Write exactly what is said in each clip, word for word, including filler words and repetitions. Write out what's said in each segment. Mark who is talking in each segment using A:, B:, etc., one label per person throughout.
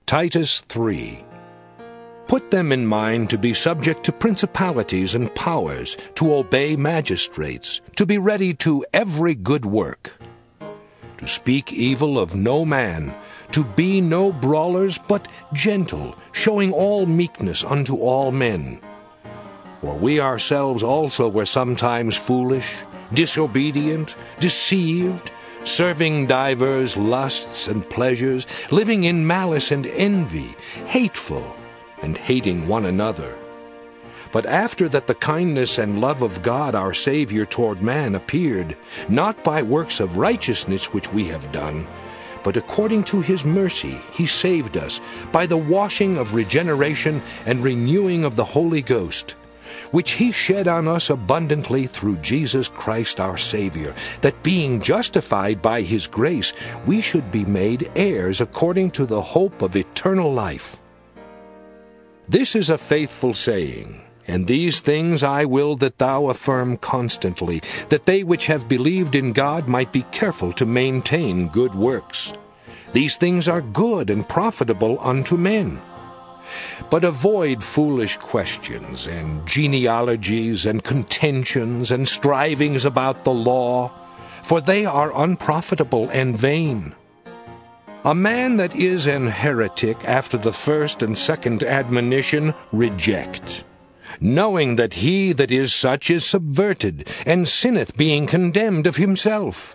A: Titus three. Put them in mind to be subject to principalities and powers, to obey magistrates, to be ready to every good work, to speak evil of no man, to be no brawlers, but gentle, showing all meekness unto all men. For we ourselves also were sometimes foolish, disobedient, deceived, serving divers lusts and pleasures, living in malice and envy, hateful, and hating one another. But after that the kindness and love of God our Savior toward man appeared, not by works of righteousness which we have done, but according to his mercy he saved us by the washing of regeneration and renewing of the Holy Ghost, which he shed on us abundantly through Jesus Christ our Savior, that being justified by his grace, we should be made heirs according to the hope of eternal life. This is a faithful saying, and these things I will that thou affirm constantly, that they which have believed in God might be careful to maintain good works. These things are good and profitable unto men. But avoid foolish questions, and genealogies, and contentions, and strivings about the law, for they are unprofitable and vain. A man that is an heretic after the first and second admonition reject, knowing that he that is such is subverted, and sinneth, being condemned of himself.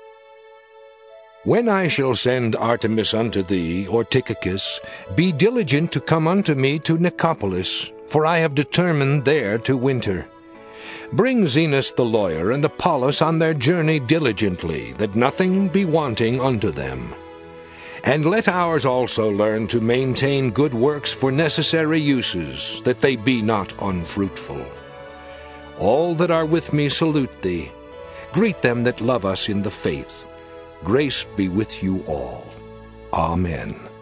A: When I shall send Artemas unto thee, or Tychicus, be diligent to come unto me to Nicopolis, for I have determined there to winter. Bring Zenas the lawyer and Apollos on their journey diligently, that nothing be wanting unto them. And let ours also learn to maintain good works for necessary uses, that they be not unfruitful. All that are with me salute thee. Greet them that love us in the faith. Grace be with you all. Amen.